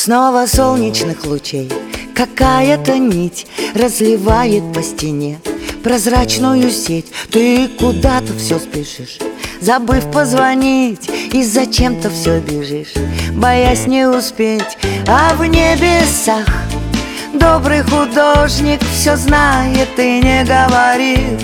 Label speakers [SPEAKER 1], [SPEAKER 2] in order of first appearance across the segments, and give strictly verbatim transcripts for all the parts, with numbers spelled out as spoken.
[SPEAKER 1] Снова солнечных лучей какая-то нить разливает по стене прозрачную сеть. Ты куда-то все спешишь, забыв позвонить, и зачем-то все бежишь, боясь не успеть. А в небесах добрый художник все знает и не говорит.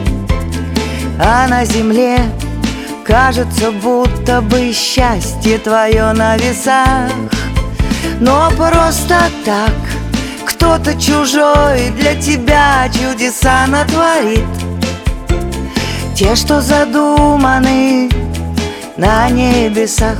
[SPEAKER 1] А на земле кажется, будто бы счастье твое на весах. Но просто так кто-то чужой для тебя чудеса натворит. Те, что задуманы на небесах.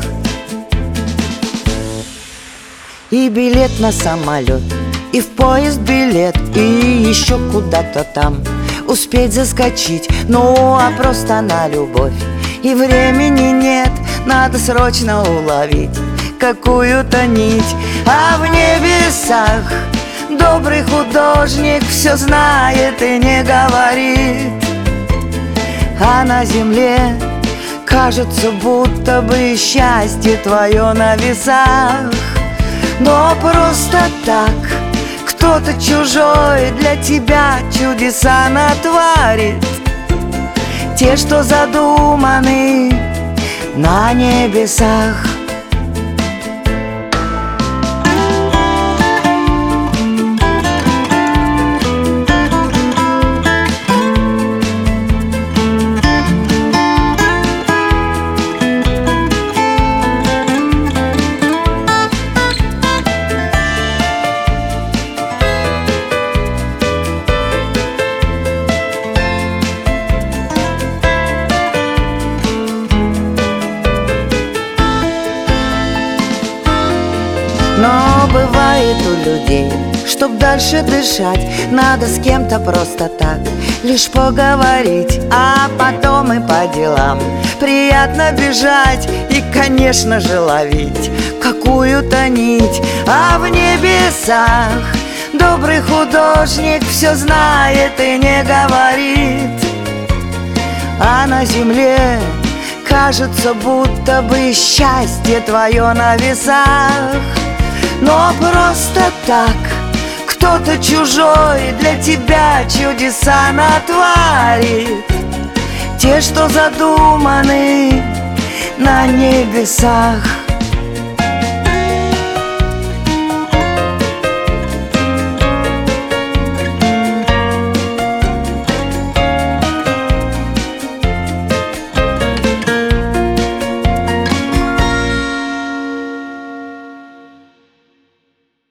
[SPEAKER 1] И билет на самолет, и в поезд билет, и еще куда-то там успеть заскочить. Ну, а просто на любовь и времени нет, надо срочно уловить какую-то нить. А в небесах добрый художник все знает и не говорит. А на земле кажется, будто бы счастье твое на весах. Но просто так кто-то чужой для тебя чудеса натворит. Те, что задуманы на небесах. Но бывает у людей, чтоб дальше дышать, надо с кем-то просто так лишь поговорить, а потом и по делам. Приятно бежать и, конечно же, ловить какую-то нить. А в небесах добрый художник все знает и не говорит. А на земле кажется, будто бы счастье твое на весах. Но просто так кто-то чужой для тебя чудеса натворит. Те, что задуманы на небесах.